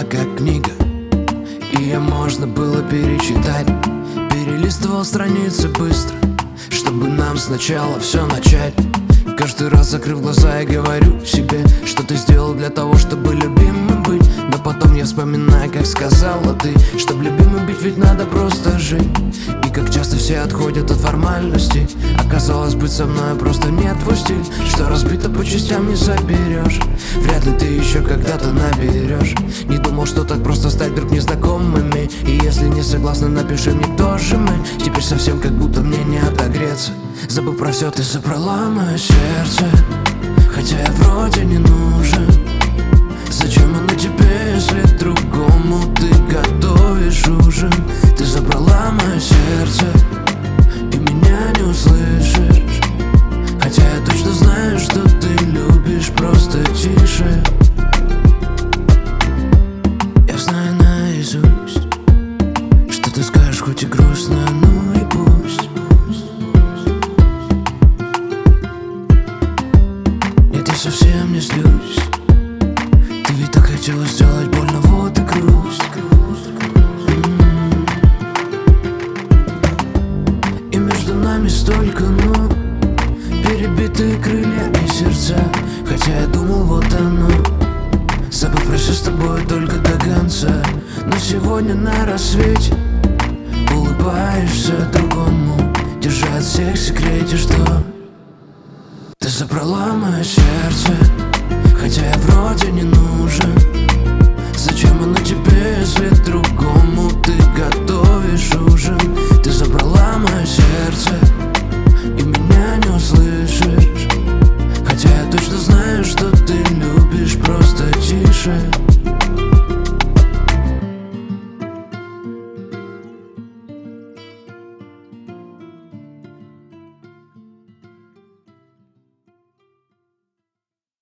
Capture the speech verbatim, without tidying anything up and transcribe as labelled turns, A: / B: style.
A: была как книга, ее можно было перечитать. Перелистывал страницы быстро, чтобы нам сначала все начать. Каждый раз, закрыв глаза, я говорю себе, что ты сделал для того, чтобы любимым быть. Но потом я вспоминаю, как сказала ты, чтобы любимым быть ведь надо просто жить. И как часто все отходят от формальностей. Оказалось, быть со мной просто не твой стиль. Что разбито по частям не соберешь, вряд ли ты еще когда-то наберешь. Не думал, что так просто стать вдруг незнакомыми. И если не согласна, напиши мне, кто же мы. Теперь совсем как будто мне не отогреться. Забыв про все, ты забрала мое сердце, хотя я вроде не нужен. Зачем оно тебе, если другому ты готовишь ужин? Ты забрала мое сердце, и меня не услышишь. Хотя я точно знаю, что ты любишь просто тише. Я знаю наизусть, что ты скажешь, хоть и грустно, ну и пусть. Нет, я совсем не злюсь. Ты ведь так хотела сделать больно, вот и грусть. М-м-м. И между нами столько, ну, перебитые крылья и сердца. Хотя я думал, вот оно. Забыв про все с тобой только до конца. Но сегодня на рассвете улыбаешься другому, держа от всех в секрете, что ты забрала мое сердце, хотя я вроде не нужен. Зачем оно тебе, если другому ты готовишь ужин? Ты забрала мое сердце, и меня не услышишь. Хотя я точно знаю,